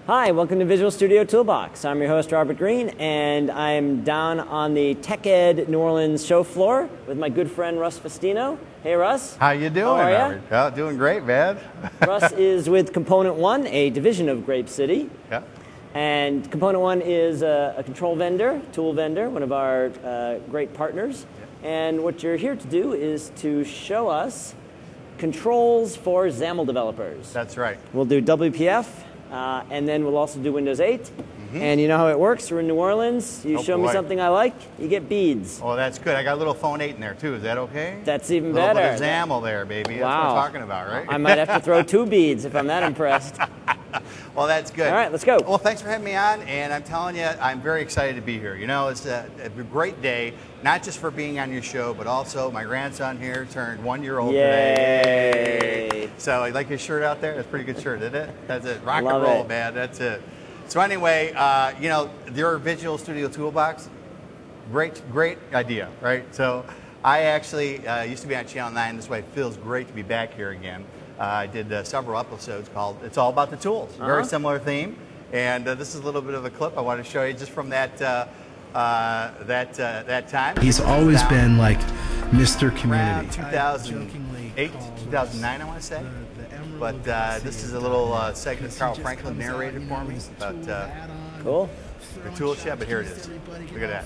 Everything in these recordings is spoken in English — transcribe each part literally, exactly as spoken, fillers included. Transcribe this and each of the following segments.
Hi, welcome to Visual Studio Toolbox. I'm your host, Robert Green, and I'm down on the TechEd New Orleans show floor with my good friend, Russ Festino. Hey, Russ. How you doing, How are Robert? Oh, doing great, man. Russ is with Component One, a division of Grape City. Yeah. And Component One is a, a control vendor, tool vendor, one of our uh, great partners. Yeah. And what you're here to do is to show us controls for XAML developers. That's right. We'll do W P F. Uh, and then we'll also do Windows eight. Mm-hmm. And you know how it works. We're in New Orleans. You oh, show boy. me something I like, you get beads. Oh, that's good. I got a little phone eight in there, too. Is that okay? That's even a little better. Bit of XAML there, baby. That's wow. what I'm talking about, right? I might have to throw two beads if I'm that impressed. Well, that's good. All right, let's go. Well, thanks for having me on, and I'm telling you, I'm very excited to be here. You know, it's a, a great day, not just for being on your show, but also my grandson here turned one year old today. Yay. So, you like his shirt out there? That's a pretty good shirt, isn't it? That's it. Rock Love and roll, it. man. That's it. So anyway, uh, you know, your Visual Studio Toolbox, great, great idea, right? So I actually uh, used to be on Channel nine. This way, it feels great to be back here again. Uh, I did uh, several episodes called It's All About the Tools. Uh-huh. Very similar theme. And uh, this is a little bit of a clip I want to show you just from that uh, uh, that uh, that time. He's always been like Mister Community. two thousand eight, two thousand nine, I want to say. But uh, this is a little uh, segment Carl Franklin narrated for me about uh, cool. the tool shed, but here it is. Look at that.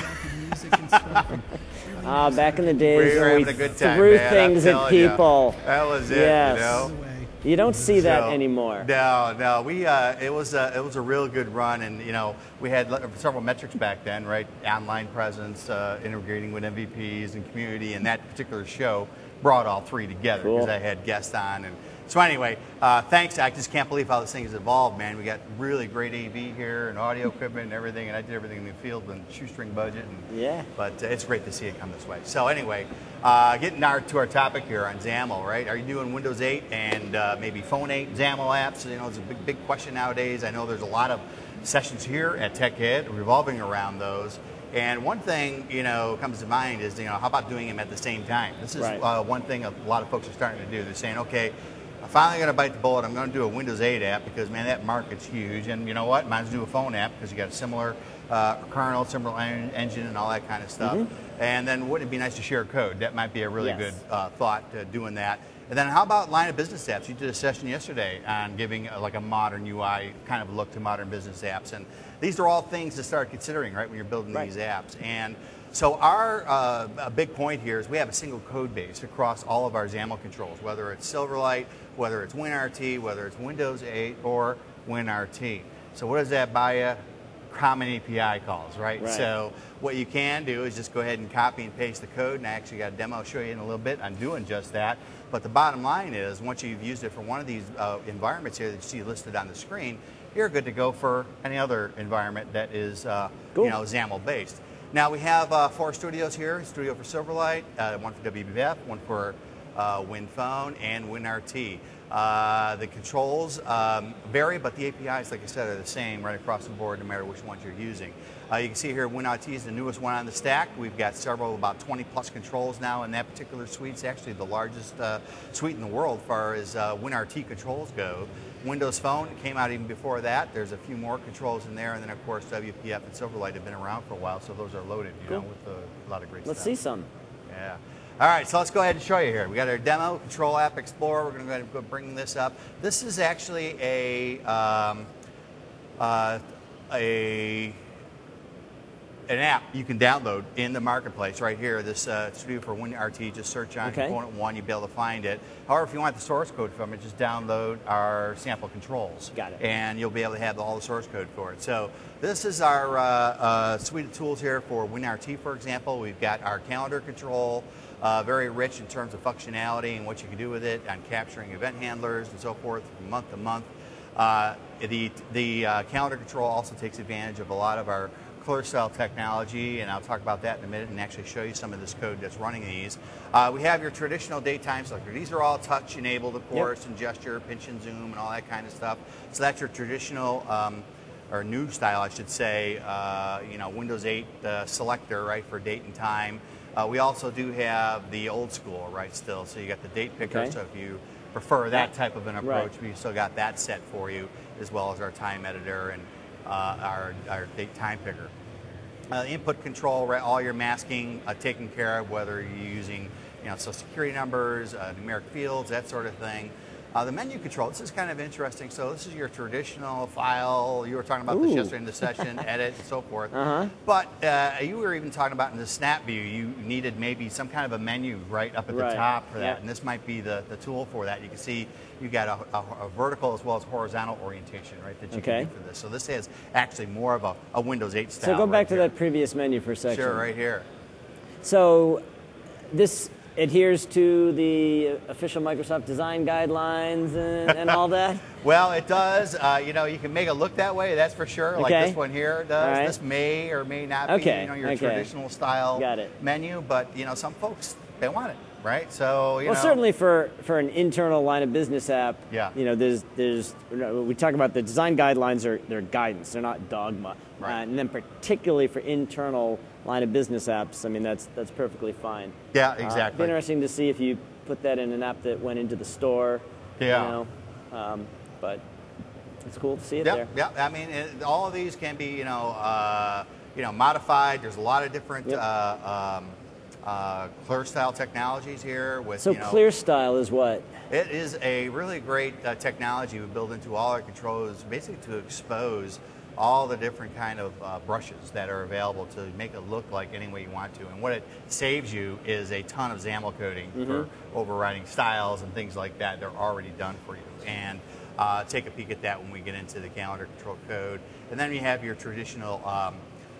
Ah, uh, back in the days we were when we having a good time, threw man, things at people. You. That was it, yes. you know. You don't see that so, anymore. No, no. We uh, it was a, it was a real good run, and you know we had several metrics back then, right? Online presence, uh, integrating with M V Ps and community, and that particular show brought all three together because cool. I had guests on. And so anyway, uh, thanks. I just can't believe how this thing has evolved, man. We got really great A V here and audio equipment and everything, and I did everything in the field and shoestring budget. And, yeah. But uh, it's great to see it come this way. So anyway, uh, getting our, to our topic here on XAML, right? Are you doing Windows eight and uh, maybe Phone eight XAML apps? You know, it's a big, big question nowadays. I know there's a lot of sessions here at TechEd revolving around those. And one thing, you know, comes to mind is, you know, how about doing them at the same time? This is right. uh, one thing a lot of folks are starting to do. They're saying, okay, I'm finally going to bite the bullet. I'm going to do a Windows eight app because, man, that market's huge. And you know what? Might as well do a phone app because you got a similar uh, kernel, similar en engine, and all that kind of stuff. Mm-hmm. And then wouldn't it be nice to share code? That might be a really yes. good uh, thought, uh, doing that. And then how about line of business apps? You did a session yesterday on giving uh, like a modern U I kind of look to modern business apps. And these are all things to start considering, right, when you're building right. these apps. And so our uh, a big point here is we have a single code base across all of our XAML controls, whether it's Silverlight, whether it's WinRT, whether it's Windows eight or WinRT. So what does that buy you? Common A P I calls, right? right? So what you can do is just go ahead and copy and paste the code, and I actually got a demo I'll show you in a little bit on doing just that. But the bottom line is, once you've used it for one of these uh, environments here that you see listed on the screen, you're good to go for any other environment that is uh, cool. you know, XAML based. Now we have uh, four studios here: Studio for Silverlight, uh, one for W P F, one for uh, WinPhone, and WinRT. Uh, the controls um, vary, but the A P Is, like I said, are the same right across the board, no matter which ones you're using. Uh, you can see here WinRT is the newest one on the stack. We've got several, about twenty plus controls now in that particular suite. It's actually the largest uh, suite in the world as far as uh, WinRT controls go. Windows Phone came out even before that. There's a few more controls in there, and then of course W P F and Silverlight have been around for a while, so those are loaded, you cool. know, with a lot of great Let's stuff. see some. Yeah. All right, so let's go ahead and show you here. We got our demo, Control App Explorer. We're going to go ahead and go bring this up. This is actually a um, uh, a an app you can download in the marketplace right here. This uh, Studio for WinRT. Just search on okay. Component One, you'll be able to find it. However, if you want the source code from it, just download our sample controls. Got it. And you'll be able to have all the source code for it. So this is our uh, uh, suite of tools here for WinRT, for example. We've got our calendar control. Uh, very rich in terms of functionality and what you can do with it on capturing event handlers and so forth from month to month. Uh, the the uh, calendar control also takes advantage of a lot of our ClearStyle technology, and I'll talk about that in a minute and actually show you some of this code that's running these. Uh, we have your traditional daytime selector. These are all touch enabled, of course, yep. and gesture, pinch and zoom, and all that kind of stuff. So that's your traditional, um, or new style, I should say, uh, you know, Windows eight uh, selector, right, for date and time. Uh, we also do have the old school, right, still. So you got the date picker, okay. so if you prefer that type of an approach, Right. we still got that set for you, as well as our time editor and uh, our, our date time picker. Uh, input control, right, all your masking uh, taken care of, whether you're using you know, social security numbers, uh, numeric fields, that sort of thing. Uh, the menu control, this is kind of interesting. So this is your traditional file. You were talking about Ooh. this yesterday in the session, edit, and so forth. Uh-huh. But uh, you were even talking about in the snap view, you needed maybe some kind of a menu right up at Right. the top for that. Yeah. And this might be the, the tool for that. You can see you got a, a, a vertical as well as horizontal orientation, right, that you Okay. can do for this. So this has actually more of a, a Windows eight style. So go back right to here. that previous menu for a second. Sure, right here. So this adheres to the official Microsoft design guidelines and, and all that? Well, it does. Uh, you know, you can make it look that way, that's for sure. Like Okay. this one here does. All right. This may or may not Okay, be, you know, your okay. traditional style Got it. menu. But you know, some folks they want it, right? So you Well, know, certainly for, for an internal line of business app, Yeah. you know, there's there's you know, we talk about the design guidelines are they're guidance, they're not dogma, Right. uh, and then particularly for internal line of business apps, I mean that's that's perfectly fine. Yeah, Uh, it'd be exactly. interesting to see if you put that in an app that went into the store. Yeah. You know, um, but it's cool to see it Yeah, there. yeah. I mean, it, all of these can be, you know, uh, you know, modified. There's a lot of different Yep. uh, um, uh, Clear style technologies here. With So you know, Clear Style is what? It is a really great uh, technology we build into all our controllers, basically to expose all the different kind of uh, brushes that are available to make it look like any way you want to. And what it saves you is a ton of XAML coding Mm-hmm. for overriding styles and things like that. They're already done for you. And uh, take a peek at that when we get into the calendar control code. And then you have your traditional um,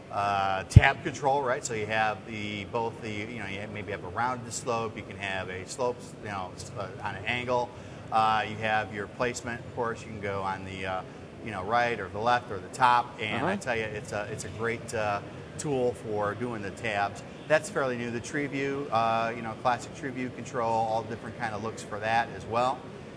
uh, tab control, right? So you have the both the you know you have, maybe have a rounded slope. You can have a slope, you know, uh, on an angle. Uh, you have your placement, of course. You can go on the uh, you know right or the left or the top. And Uh-huh. I tell you, it's a it's a great uh, tool for doing the tabs. That's fairly new. The tree view, uh, you know, classic tree view control, all different kind of looks for that as well.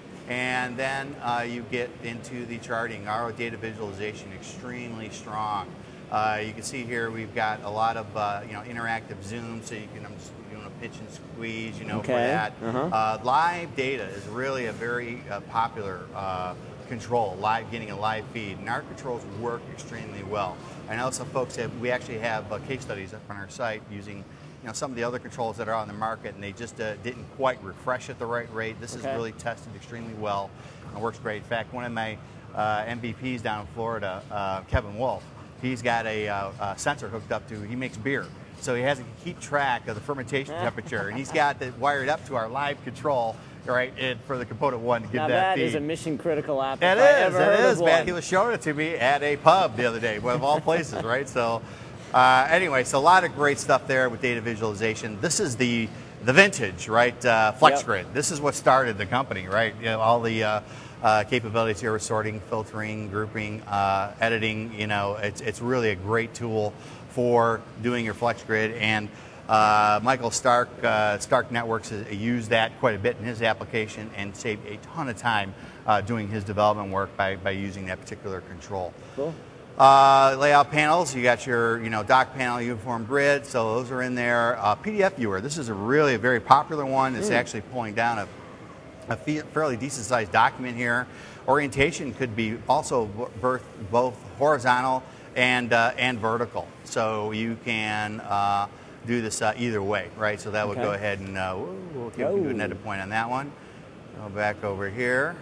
And then uh, you get into the charting. Our data visualization extremely strong. Uh, you can see here we've got a lot of uh, you know interactive zoom, so you can I'm just doing a pitch and squeeze, you know, for Okay. that. Uh-huh. Uh, live data is really a very uh, popular uh, control. Live, getting a live feed, and our controls work extremely well. I know some folks have. We actually have uh, case studies up on our site using. You know, some of the other controls that are on the market, and they just uh, didn't quite refresh at the right rate. This Okay. is really tested extremely well and works great. In fact, one of my uh, M V Ps down in Florida, uh, Kevin Wolf, he's got a, uh, a sensor hooked up to, he makes beer. So he has to keep track of the fermentation temperature, and he's got it wired up to our live control, right, and for the component one to give Now that that is feed. a mission critical app. It if I is, ever it heard is, of man. one. He was showing it to me at a pub the other day, one of all places, right? So, uh, anyway, so a lot of great stuff there with data visualization. This is the the vintage, right? Uh, FlexGrid. Yep. This is what started the company, right? You know, all the uh, uh, capabilities here with sorting, filtering, grouping, uh, editing. You know, it's it's really a great tool for doing your FlexGrid. And uh, Michael Stark, uh, Stark Networks, has used that quite a bit in his application and saved a ton of time uh, doing his development work by, by using that particular control. Cool. Uh, layout panels, you got your you know dock panel, uniform grid, so those are in there. Uh, P D F viewer, this is a really a very popular one. It's Mm. actually pulling down a, a fe- fairly decent sized document here. Orientation could be also both, both horizontal and uh, and vertical, so you can uh, do this uh, either way, right? So that would Okay. go ahead and uh, we'll, we'll give, do an Oh. edit point on that one. Go back over here.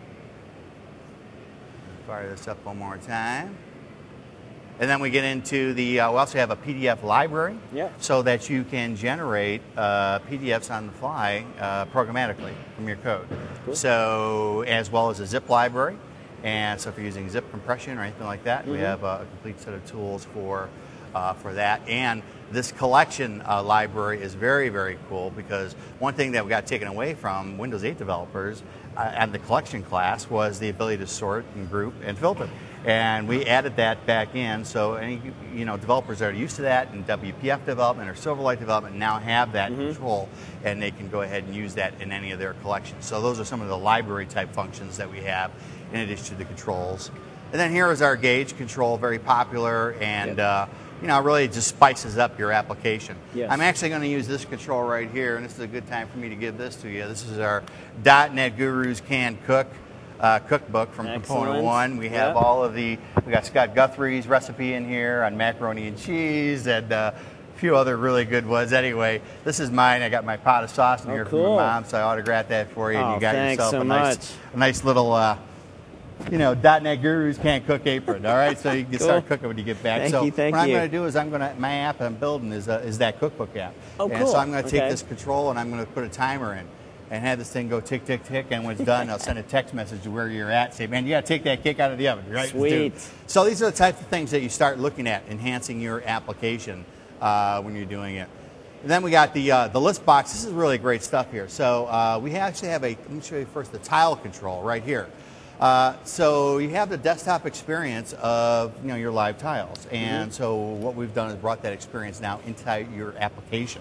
Fire this up one more time. And then we get into the, uh, we also have a P D F library, Yep. so that you can generate uh, P D Fs on the fly uh, programmatically from your code. Cool. So, as well as a zip library. And so if you're using zip compression or anything like that, we Mhm. have a complete set of tools for, uh, for that. And this collection uh, library is very, very cool, because one thing that we got taken away from Windows eight developers uh, and the collection class was the ability to sort and group and filter. And we added that back in, so any you know developers that are used to that in W P F development or Silverlight development now have that Mhm. control, and they can go ahead and use that in any of their collections. So those are some of the library type functions that we have in addition to the controls. And then here is our gauge control, very popular, and Yep. uh, you know, really just spices up your application. Yes. I'm actually going to use this control right here, and this is a good time for me to give this to you. This is our dot net Gurus Can Cook uh, cookbook from Excellent. Component One. We have Yep. all of the, we got Scott Guthrie's recipe in here on macaroni and cheese, and uh, a few other really good ones. Anyway, this is mine. I got my pot of sauce in Oh, here cool. from my mom, so I autographed that for you, and Oh, you got thanks yourself so a nice, much. a nice little. Uh, you know, dot net Gurus Can't Cook apron, all right? So you can Cool. start cooking when you get back. Thank so you, thank what I'm you. going to do is I'm going to, my app I'm building is, uh, is that cookbook app. Oh, And cool. so I'm going to take Okay. this control and I'm going to put a timer in and have this thing go tick, tick, tick. And when it's done, I'll send a text message to where you're at. Say, man, you got to take that cake out of the oven, right? Sweet. So these are the types of things that you start looking at, enhancing your application uh, when you're doing it. And then we got the uh, the list box. This is really great stuff here. So uh, we actually have a, let me show you first the tile control right here. Uh, so you have the desktop experience of you know your live tiles, and mm-hmm. so what we've done is brought that experience now into your application.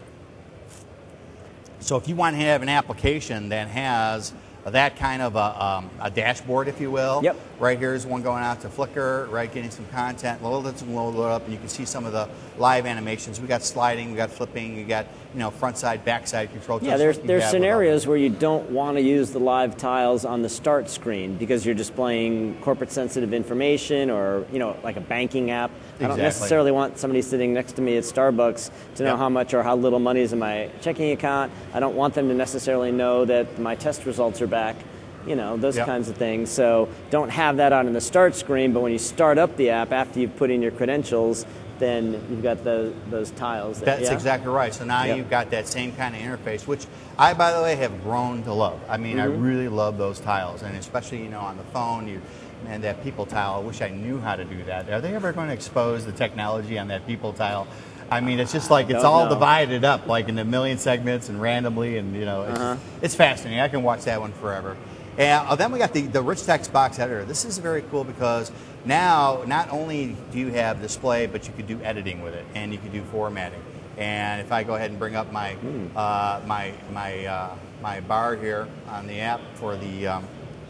So if you want to have an application that has that kind of a, um, a dashboard, if you will. Yep. Right here is one going out to Flickr, right, getting some content. Load it, load it up, and you can see some of the live animations. We got sliding, we got flipping, we got you know front side, back side control. Yeah, there's there's scenarios where you don't want to use the live tiles on the start screen because you're displaying corporate sensitive information or you know like a banking app. I don't Exactly. necessarily want somebody sitting next to me at Starbucks to know Yep. how much or how little money is in my checking account. I don't want them to necessarily know that my test results are back. You know, those Yep. kinds of things. So don't have that on in the start screen, but when you start up the app after you've put in your credentials, then you've got the, those tiles. There. That's yeah? exactly right. So now Yep. you've got that same kind of interface, which I, by the way, have grown to love. I mean, Mm-hmm. I really love those tiles, and especially you know on the phone, you. Man, that people tile, I wish I knew how to do that. Are they ever going to expose the technology on that people tile? I mean, it's just like it's Don't all know. divided up, like in a million segments and randomly, and you know, it's, Uh-huh. it's fascinating. I can watch that one forever. And uh, then we got the, the rich text box editor. This is very cool because now not only do you have display, but you can do editing with it, and you can do formatting. And if I go ahead and bring up my Mm. uh, my my uh, my bar here on the app for the um,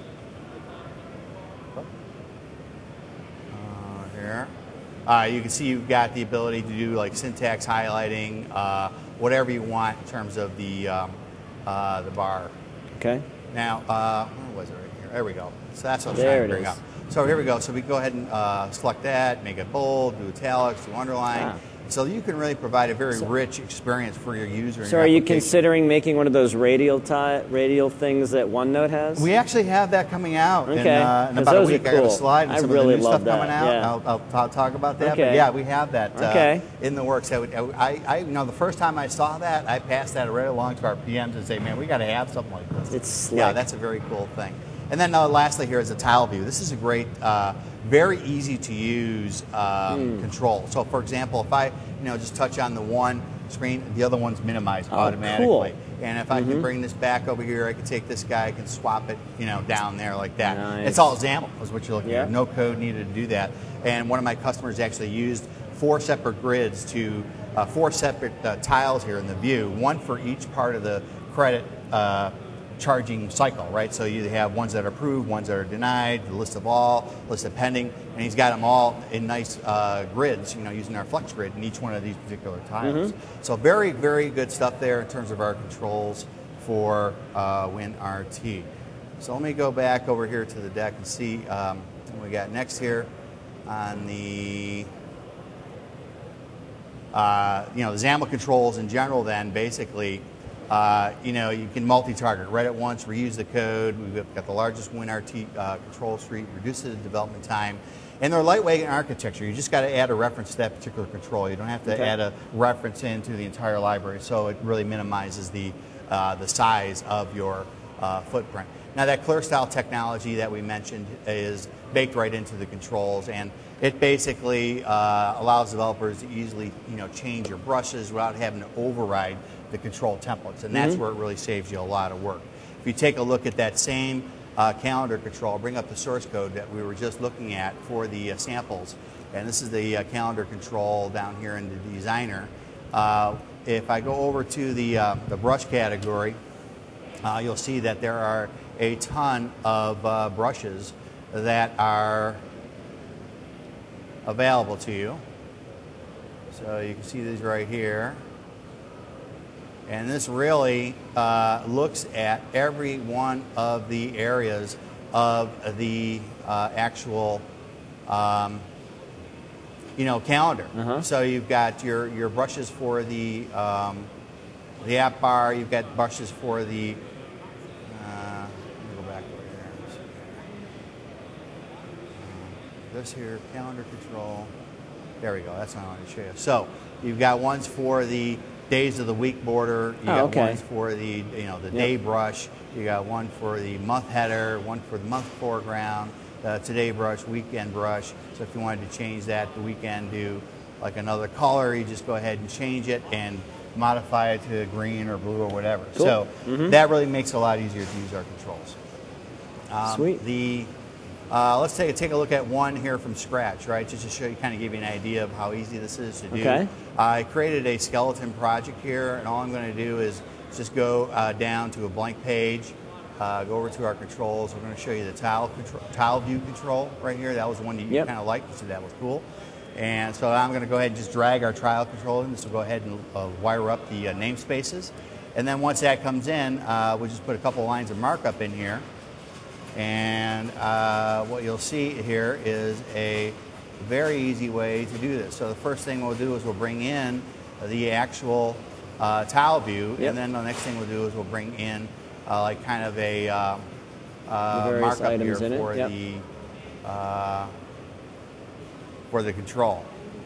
here. Uh, you can see you've got the ability to do like syntax highlighting, uh, whatever you want in terms of the um, uh, the bar. Okay. Now, uh, where was it right here? There we go. So that's what I was There trying to it bring is. up. So here we go. So we can go ahead and uh, select that, make it bold, do italics, do underline. Ah. So you can really provide a very rich experience for your user. and So your are you application. considering making one of those radial ti- radial things that OneNote has? We actually have that coming out in, Okay, uh, in 'cause about a those are week. I got a cool. slide and I some really of the new love stuff coming that, out. yeah. I'll, I'll ta- talk about that. Okay. But yeah, we have that uh, Okay. in the works. I, would, I, I, you know, the first time I saw that, I passed that right along to our P Ms and say, man, we got to have something like this. It's slick. Yeah, that's a very cool thing. And then uh, lastly here is a tile view. This is a great, uh, very easy to use um, Hmm. control. So for example, if I, you know, just touch on the one screen, the other one's minimized Oh, automatically. cool. And if I Mm-hmm. can bring this back over here, I can take this guy, I can swap it, you know, down there like that. Nice. It's all XAML is what you're looking Yeah. at. No code needed to do that. And one of my customers actually used four separate grids to, uh, four separate uh, tiles here in the view, one for each part of the credit uh, charging cycle, right? So you have ones that are approved, ones that are denied, the list of all, list of pending, and he's got them all in nice uh, grids, you know, using our Flex grid in each one of these particular tiles. Mm-hmm. So very, very good stuff there in terms of our controls for uh, WinRT. So let me go back over here to the deck and see um, what we got next here on the uh, you know, the XAML controls in general. Then basically, uh, you know, you can multi-target, write it once, reuse the code. We've got the largest WinRT uh, control suite, reduces the development time, and they're lightweight in architecture. You just got to add a reference to that particular control. You don't have to Okay. add a reference into the entire library, so it really minimizes the uh, the size of your uh, footprint. Now that ClearStyle technology that we mentioned is baked right into the controls, and it basically uh, allows developers to easily, you know, change your brushes without having to override the control templates, and that's Mm-hmm. where it really saves you a lot of work. If you take a look at that same uh, calendar control, bring up the source code that we were just looking at for the uh, samples, and this is the uh, calendar control down here in the designer. Uh, if I go over to the, uh, the brush category, uh, you'll see that there are a ton of uh, brushes that are available to you. So you can see these right here. And this really uh, looks at every one of the areas of the uh, actual um, you know, calendar. Uh-huh. So you've got your, your brushes for the, um, the app bar, you've got brushes for the, uh, let me go back over here. Uh, this here, calendar control. There we go, that's what I wanted to show you. So you've got ones for the days of the week border, you Oh, got okay. ones for the, you know, the Yep. day brush, you got one for the month header, one for the month foreground, uh, today brush, weekend brush. So if you wanted to change that, the weekend to like another color, you just go ahead and change it and modify it to green or blue or whatever. Cool. So Mm-hmm. that really makes it a lot easier to use our controls. Um, Sweet. The uh, let's take take a look at one here from scratch, right? Just to show you, kind of give you an idea of how easy this is to do. Okay. I created a skeleton project here, and all I'm going to do is just go uh, down to a blank page, uh, go over to our controls. We're going to show you the tile control, tile view control right here. That was the one you Yep. kind of liked, so that was cool. And so I'm going to go ahead and just drag our tile control in. This will go ahead and uh, wire up the uh, namespaces. And then once that comes in, uh, we'll just put a couple lines of markup in here. And uh, what you'll see here is a very easy way to do this. So the first thing we'll do is we'll bring in the actual uh, tile view, Yep. and then the next thing we'll do is we'll bring in uh, like kind of a uh, The uh, various markup here items in it, for yep. the uh, for the control.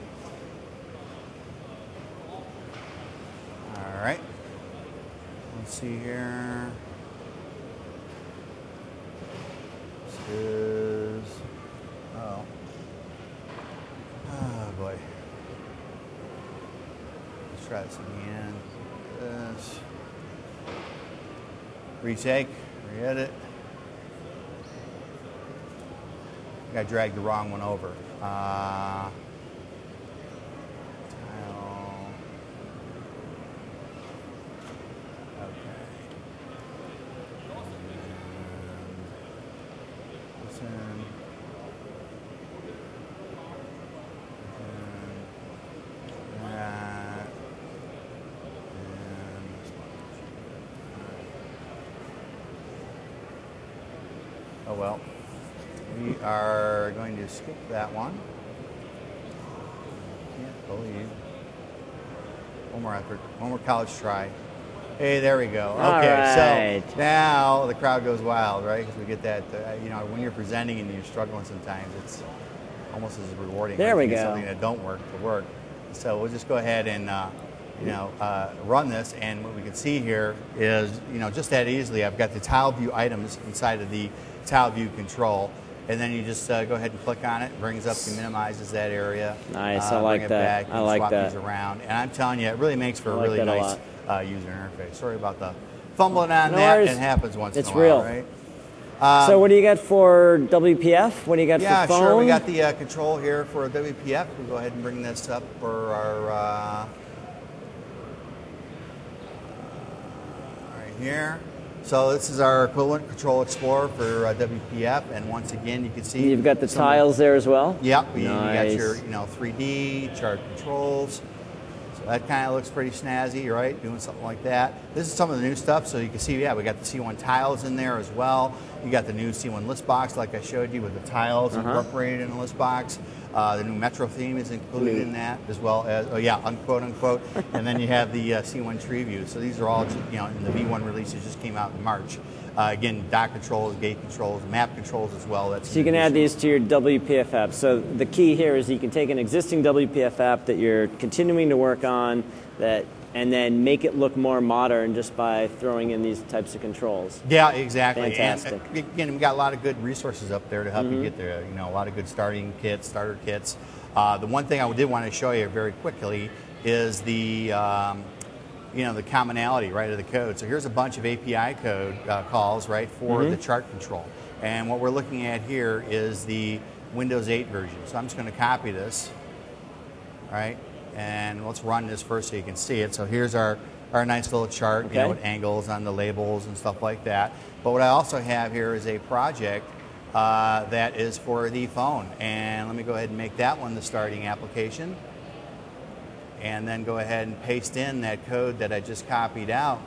All right. Let's see here. This is, oh, oh boy. Let's try this again. This. Retake, re-edit. I think I dragged the wrong one over. Uh, tile. Okay. This in. And that. And this one. Oh well. We are going to skip that one. Can't believe. One more effort. One more college try. Hey, there we go. All Okay, right. so now the crowd goes wild, right? Because we get that, uh, you know, when you're presenting and you're struggling sometimes, it's almost as rewarding. There when we you get go. Something that don't work to work. So we'll just go ahead and, uh, you know, uh, run this, and what we can see here is, you know, just that easily, I've got the tile view items inside of the tile view control. And then you just uh, go ahead and click on it. It brings up and minimizes that area. Nice, Uh, I like bring it that. Back. You I can like swap that. these around. And I'm telling you, it really makes for I a like really that a nice lot. uh, user interface. Sorry about the fumbling on No that. worries. It happens once It's in a while, real. right? So what do you got for W P F? What do you got Yeah, for phone? sure. We got the uh, control here for W P F. We'll go ahead and bring this up for our uh, right here. So this is our equivalent Control Explorer for uh, W P F, and once again, you can see You've got the some of- tiles there as well? Yep, you, you Nice. got your you know three D chart controls. So that kind of looks pretty snazzy, right? Doing something like that. This is some of the new stuff. So you can see, yeah, we got the C one tiles in there as well. You got the new C one list box, like I showed you, with the tiles Uh-huh. incorporated in the list box. Uh, the new Metro theme is included Neat. in that, as well as, oh yeah, unquote unquote. And then you have the uh, C one tree view. So these are all, you know, in the V one release that just came out in March. Uh, again, dock controls, gate controls, map controls as well. That's So you can add these to your W P F app. So the key here is you can take an existing W P F app that you're continuing to work on, that, and then make it look more modern just by throwing in these types of controls. Yeah, exactly. Fantastic. And uh, again, we got a lot of good resources up there to help Mm-hmm. you get there. You know, a lot of good starting kits, starter kits. Uh, the one thing I did want to show you very quickly is the, um, you know, the commonality, right, of the code. So here's a bunch of A P I code uh, calls, right, for Mm-hmm. the chart control. And what we're looking at here is the Windows eight version. So I'm just going to copy this, right? And let's run this first so you can see it. So here's our, our nice little chart, you know, Okay. with angles on the labels and stuff like that. But what I also have here is a project uh, that is for the phone. And let me go ahead and make that one the starting application. and then go ahead and paste in that code that I just copied out.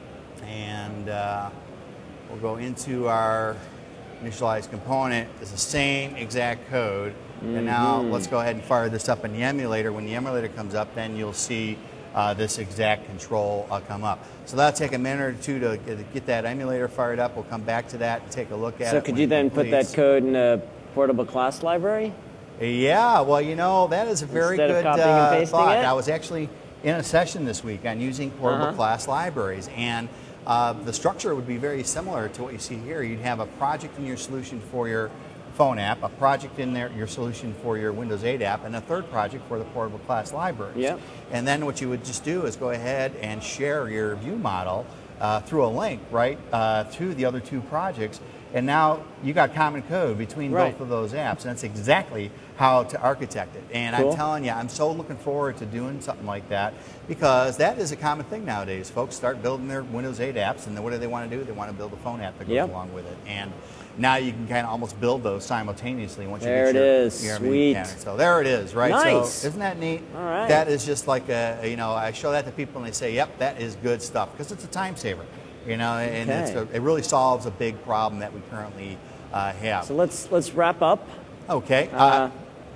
And uh, we'll go into our initialized component. It's the same exact code. Mm-hmm. And now let's go ahead and fire this up in the emulator. When the emulator comes up, then you'll see uh, this exact control uh, come up. So that'll take a minute or two to get, get that emulator fired up. We'll come back to that and take a look at so it. So could you then put that code in a portable class library? Yeah, well, you know, that is a very Instead good of copying uh, and pasting thought. it? I was actually in a session this week on using portable uh-huh. class libraries, and uh, the structure would be very similar to what you see here. You'd have a project in your solution for your phone app, a project in there, your solution for your Windows eight app, and a third project for the portable class libraries. Yep. And then what you would just do is go ahead and share your view model uh, through a link, right, uh, to the other two projects. And now you got common code between right. both of those apps, and that's exactly how to architect it. And cool. I'm telling you, I'm so looking forward to doing something like that, because that is a common thing nowadays. Folks start building their Windows eight apps, and then what do they want to do? They want to build a phone app that goes yep. along with it. And now you can kind of almost build those simultaneously once there you get it your, is. your Sweet. mechanic. So there it is, right? Nice. So isn't that neat? All right. That is just like a, you know, I show that to people and they say, yep, that is good stuff, because it's a time saver. You know, and okay. it's a, it really solves a big problem that we currently uh, have. So let's let's wrap up. Okay. Uh, uh,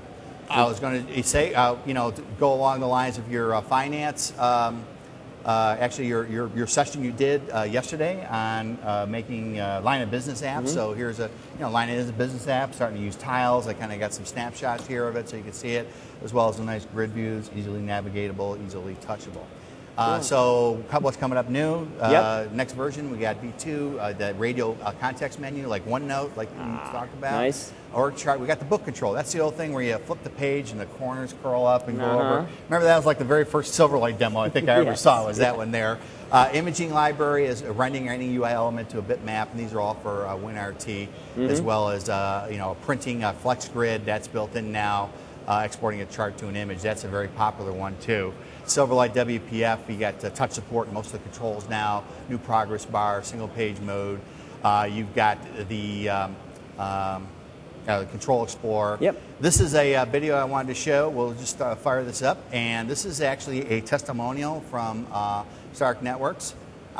I was going to say, uh, you know, to go along the lines of your uh, finance. Um, uh, actually, your, your your session you did uh, yesterday on uh, making uh, line of business apps. Mm-hmm. So here's a you know line of business app starting to use tiles. I kind of got some snapshots here of it so you can see it, as well as some nice grid views, easily navigatable, easily touchable. Uh, so what's coming up new? Uh, yep. Next version, we got V two, uh, the radio uh, context menu, like OneNote, like we ah, talked about. Nice. Org chart. We got the book control. That's the old thing where you flip the page and the corners curl up and uh-huh. go over. Remember that was like the very first Silverlight demo I think I ever yes. saw was that one there. Uh, imaging library is rendering any U I element to a bitmap, and these are all for uh, WinRT, mm-hmm. as well as uh, you know printing a FlexGrid that's built in now. Uh, exporting a chart to an image, that's a very popular one too. Silverlight W P F, you got uh, touch support in most of the controls now, new progress bar, single page mode. Uh, you've got the um, um, uh, Control Explorer. Yep. This is a uh, video I wanted to show. We'll just uh, fire this up, and this is actually a testimonial from uh, Stark Networks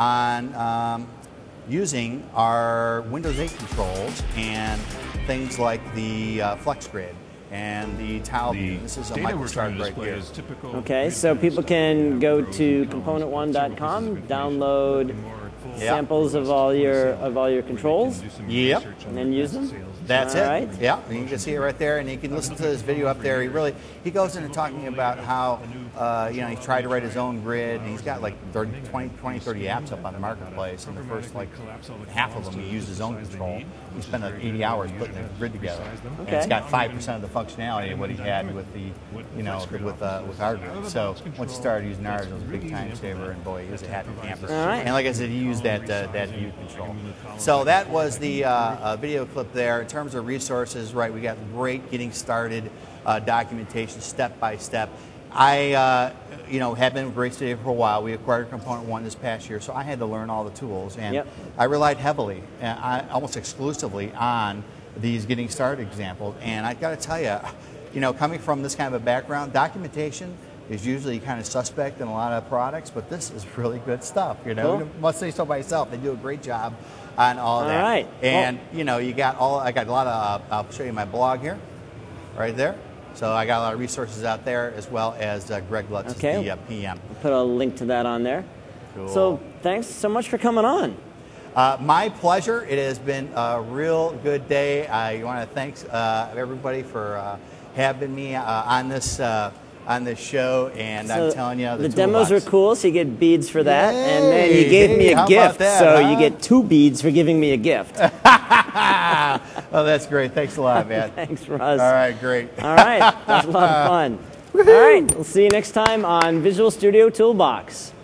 on um, using our Windows eight controls and things like the uh, FlexGrid and the tile view. This is a MicroStark right here. Okay, so people can go to component one dot com, download yep. samples of all your of all your controls. Yep. And then use them. That's all it. Right. Yeah, you can see it right there, and you can listen to this video up there. He really he goes into talking about how uh, you know he tried to write his own grid, and he's got like thirty, twenty, twenty, thirty apps up on the marketplace. And the first like half of them he used his own control. He spent like eighty hours putting the grid together, okay. and it's got five percent of the functionality of what he had with the you know with uh, with our grid. So once he started using ours, it was a big time saver, and boy, he was a happy camper. All right. And like I said, he used that uh, that view control. So that was the uh, uh, video clip there. In terms of resources, right, we got great getting started uh, documentation step by step. I, uh, you know, have been with Grace Today for a while. We acquired Component One this past year, so I had to learn all the tools, and yep. I relied heavily, and I, almost exclusively, on these getting started examples. And I got to tell you, you know, coming from this kind of a background, documentation is usually kind of suspect in a lot of products, but this is really good stuff. You know, cool. I must say so myself. They do a great job on all of all that. Right. And well, you know, you got all. I got a lot of. Uh, I'll show you my blog here, right there. So I got a lot of resources out there, as well as uh, Greg Lutz, okay. is the uh, P M. I'll put a link to that on there. Cool. So thanks so much for coming on. Uh, my pleasure. It has been a real good day. I want to thank uh, everybody for uh, having me uh, on this uh, on this show, and so I'm telling you, the, the demos are cool. So you get beads for that, Yay! And then you gave me a How gift, about that, so huh? you get two beads for giving me a gift. Oh, that's great. Thanks a lot, man. Thanks, Russ. All right, great. All right, that was a lot of fun. All right, we'll see you next time on Visual Studio Toolbox.